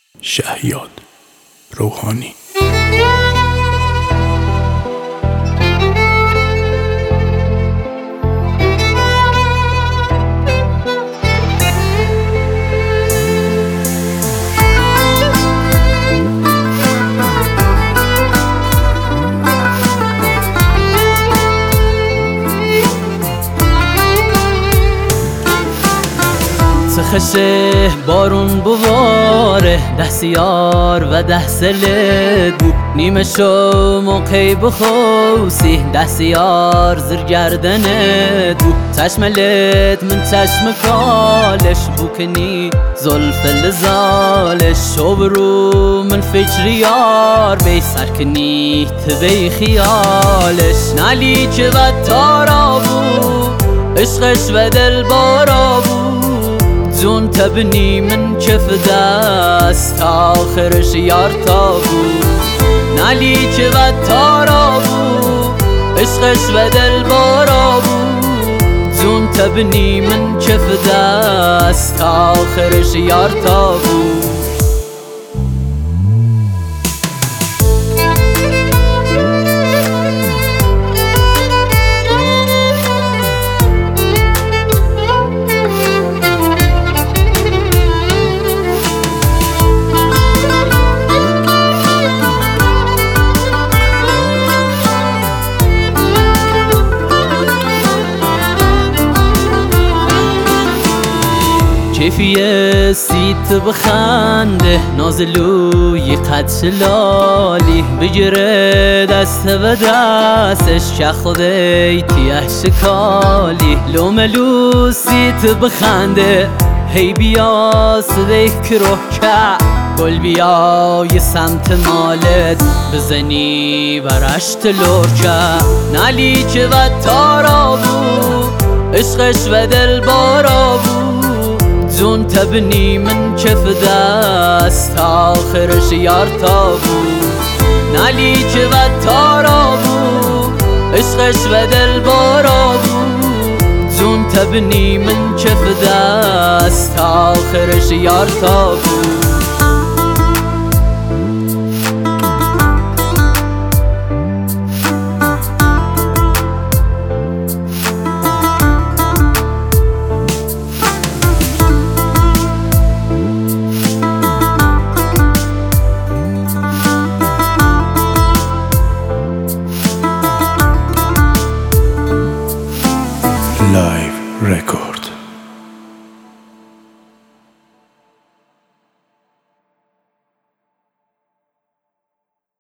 شهیاد روحانی. خشه بارون بواره 10 سیار و 10 سلت بو نیمه شو موقعی بخوسی 10 سیار زر گردنت بو چشملت من چشم کالش بو کنی زلف لزالش شو برو من فکر یار بی سرکنی تبی خیالش نالی که و تارا بو عشقش و دل بارا بو جون تبني من كف دست آخرش یار تابو نالی که و تارابو عشقش و دل بارابو جون تبني من كف دست آخرش یار تابو کیفیه سیت بخنده نازلوی قد شلالی بگیره دست و دستش که خودی تیه شکالی لوملو سیت بخنده هی بیا صدای کروه که گل بیا یه سمت مالت بزنی برشت لرکه نالی که و تارابو عشقش و دل بارابو جون تبني من كف دست آخرش یار تابو نالی که و تارابو عشقش و دل بارابو جون تبني من كف دست آخرش یار تابو